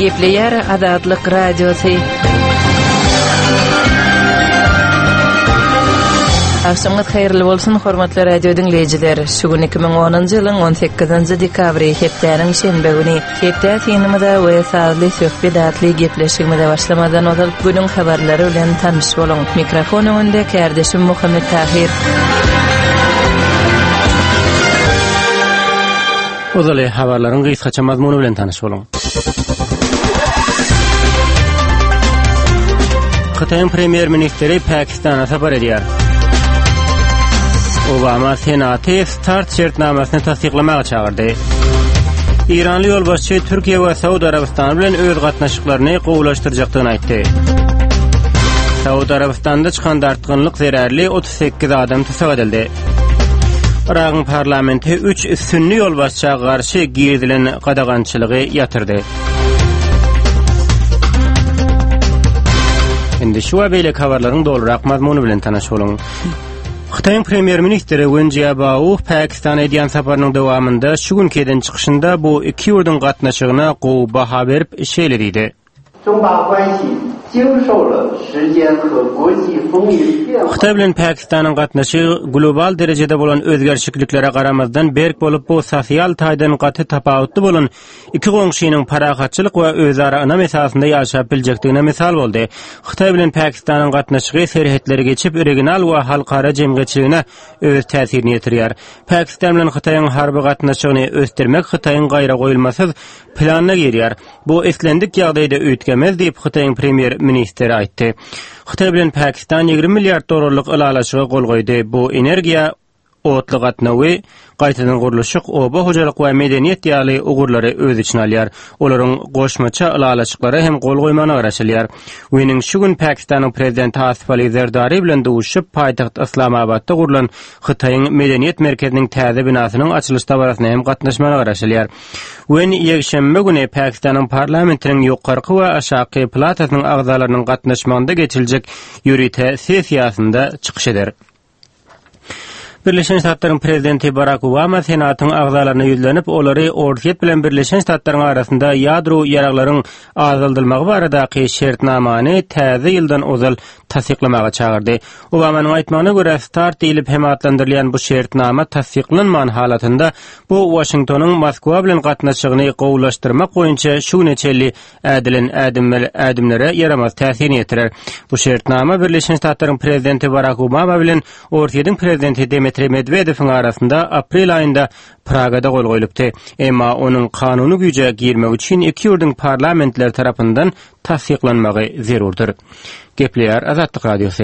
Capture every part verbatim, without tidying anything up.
Gepleyer Azadlyk Radiosu. Akşamınız hayırlı bolsun, hormatly radio dinleyijiler. Şugun iki bin onuncu ýylyň on sekizinji dekabry hepdeniň şenbe güni hepde synymyda we sazly söhbet atly gepleşigimde başlamadan ozal günüň habarlary bilen tanış bolun. Mikrofon öňünde kardeşim Muhammed Tahir. Ozaly habarlaryň gysgaça mazmuny bilen tanış bolun. Xitayň premier ministri Pakistana sapar edýär. Obama Senaty start şertnamasyny tasdiklamagy çağırdy. İranly ýolbaşçy Türkiýe we Saudy Arabistany bilen öz gatnaşyklaryny gowlaşdyrjakdygyny aýtdy. Saudy Arabistanda çykan dartgynlyk zerärli otuz sekiz adam tutsak edildi. Iraqyň parlamenti üç sünni ýolbaşçyga garşy girdilen gadagançylygy ýatyrdy. Indi şu beýle habarlaryň dolrak mazmuny bilen tanaş bolun. Xitayň premier ministri Wen Jiabao Pakistan edýän saparynyň dowamında şu günkeden çykyşynda bu iki ýurdun gatnaşygyna gowy baha berip şeýledidi. Xitay bilen Pakistanyň gatnaşy global derejede bolan özgerşikliklere garamazdan berk bolup bu sosial taýdan gaty tapawutly bolan iki goňşynyň paragatçylyk we özara ana mesasynda ýaşap biljekdigine misal boldy. Xitay bilen Pakistanyň gatnaşygy serhetleri geçip regional we halkara jemgyýetçiligine öz täsirini ýetirýär. Pakistan bilen Xitaýyň harby gatnaşygyny östirmek Xitaýyň gaýra goýulmasyz planyna girýär. Bu eslendik ýagdaýda öýtgemez diýip Xitaýyň premier ministri aýtdy. Xitay bilen Pakistan ýygrimi milliard dollarlyk alalaşyga gol goýdy. Bu energiýa otly gatnawy, gaýtadan gurulşyk, oba hojalyk we medeniýet ýaly ugurlary öz içine alýar. Olaryň goşmaça alalaşyklary hem gol goýmana garaşylýar. Wenin şu gün Pakistanyň prezidenti Asif Ali Zardari bilen dowuşyp paýtaxt Islamabadda gurulan Xitaýyň medeniýet merkeziniň täze binasynyň açylyş tabarasyna hem gatnaşmana garaşylýar. Wen ýekşembe güni Pakistanyň parlamentiniň ýokarky we aşaky palatasynyň agzalarynyň gatnaşmagynda geçiljek ýürüte sessiýasynda çykyş eder. Birleşen Ştatlaryň prezidenti Barack Obama Senatyň agzalaryna ýüzlenip, olary Orduýet bilen Birleşen Ştatlaryň arasynda ýadro ýaraklaryň azaldylmagy baradaky şertnamany täze ýyldan ozal tasdiklamagy çağırdy. Obamanyň aýtmagyna görä, start edilip hem atlandyrılan bu şertnama tasdiklanman halatynda bu Washingtonyň Moskwa bilen gatnaşygyny gowlaşdyrmak boýunça şu neçeli ädilen ädimler ädimlere yaramaz täsir ýetirer. Bu şertnama Birleşen Ştatlaryň prezidenti Barack Obama bilen Orduýetin prezidenti Dmitry Medvedewiň arasynda aprel aýynda Pragada gol goýulupdy. Emma onuň kanuny güýje girmek üçin iki ýurdun parlamentler tarapyndan tasdiklanmagy zerurdur. Gepleyer Azadlyk Radiosu.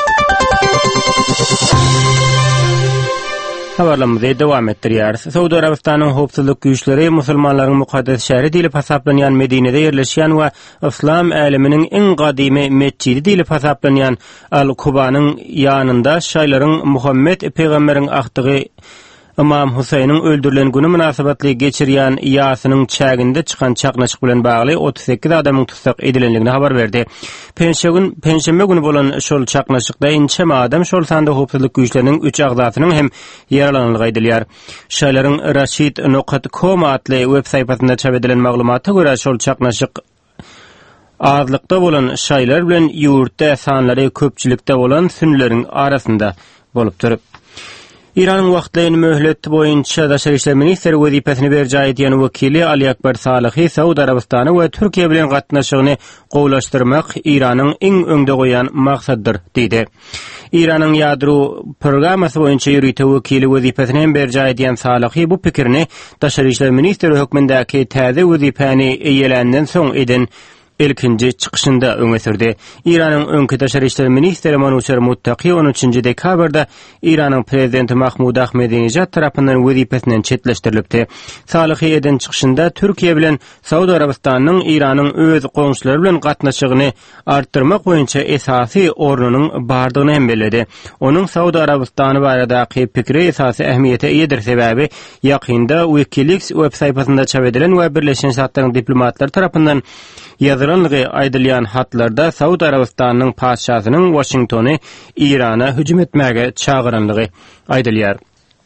Habarlarymyzy dowam etdirýär. Saudy Arabistanyň howpsuzlyk güýçleri musulmanlaryň mukaddes şähri diýilip hasaplanýan Medinede ýerleşýän we islam äliminiň iň gadymy mescidi diýilip hasaplanýan Al-Kubanyň ýanynda şaýlaryň Muhammed peýgamberiň agtygy Imam Husaýnyň öldürilen güni münasabetli geçirýän ýasynyň çäginde çykan çaknaşyk bilen bagly otuz sekiz adamyň tutsak edilenligini habar berdi. Penşegün penşembe güni bolan şol çaknaşykda inçeme adam şol sanda howpsuzlyk güýçleriniň üç agzasynyn hem ýaralanlygy aýdylýar. Şaýlaryň Rashid nokta com atly web saýtynda çap edilen maglumata görä şol çaknaşyk azlykda bolan şaýlar bilen ýurtda sanlary köpçülikde bolan sünnilerin arasynda bolupdyr. İran'ın wagtlaryny möhletdi boýunça Daşary işler ministri wezipesini berjä edýän wekili Ali Akbar Salihi Saudy Arabistany we Türkiýe bilen gatnaşygyny gowlaşdyrmak İran'yň iň öňde goýan maksadydyr diýdi. İran'yň ýadro programmasy boýunça ýürüte wekili wezipesini berjä edýän Salihi bu pikirini Daşary işler ministri hökmündäki täze wezipeni eýelenden soň eden ilkinji çykyşynda öňe sürdi. İran'yň öňki Daşary işler ministri Manusher Muttaqi on üçinji dekabrda İran'yň prezidenti Mahmud Ahmadinejad tarapyndan wezipesinden çetleşdirilipdi. Salihi eden çykyşynda Türkiýe bilen Saudy Arabistanyň İran'yň öz goňşulary bilen gatnaşygyny artdyrmak boýunça esasy ornunyň bardygyny hem bellädi. Onuň Saudy Arabistany baradaky pikiri esasy ähmiýete eýedir sebäbi ýakynda Wikileaks web saýtynda çap edilen we Birleşen Ştatlaryň diplomatlary tarapyndan ýazylanlygy aýdylýan hatlarda Saudy Arabistanyň paşasynyň Washingtony İrana hüjüm etmäge çağıranlygy aýdylýar.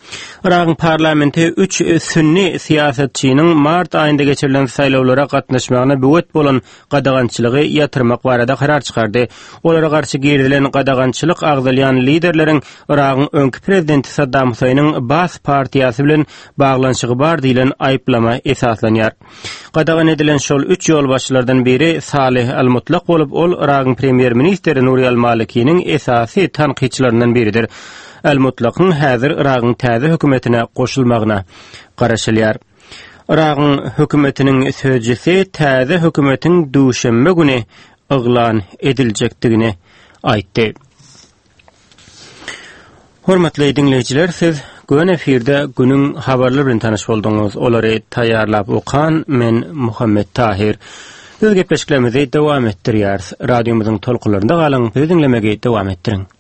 Iraqyň parlamenti üç sünni siýasatçynyň mart aýynda geçirilen saýlawlara gatnaşmagyna büwet bolan gadagançylygy ýatyrmak barada karar çykardy. Olara garşy girdilen gadagançylyk agdalyan liderleriň Iraqyň öňkü prezidenti Saddam Husaýnyň Baas partiýasy bilen baglanşygy bar diýilen aýplama esaslanýar. Gadagan edilen şol üç ýol başçylardan biri Salih al-Mutlaq bolup, ol Iraqyň premier ministri Nuri al-Maliki'niň esasy tanqidçilerinden biridir. El-Mutlaq'ın häzir Iraqyň täze hökümetine goşulmagyna garaşylýar. Iraqyň hökümetiniň sözjüsi täze hökümetiň duşanma güni yglan ediljekdigini aýtdy. Hormatly dinleýijiler, siz gün efirde günüň habarlary bilen tanyş bolduňyz. Olary taýýarlap okan men Muhammed Tahir. Biz gepleşiklerimizi dowam etdirýäris. Radiomyzyň tolkunlarynda galyň, bizi dinlemegi dowam etdirin.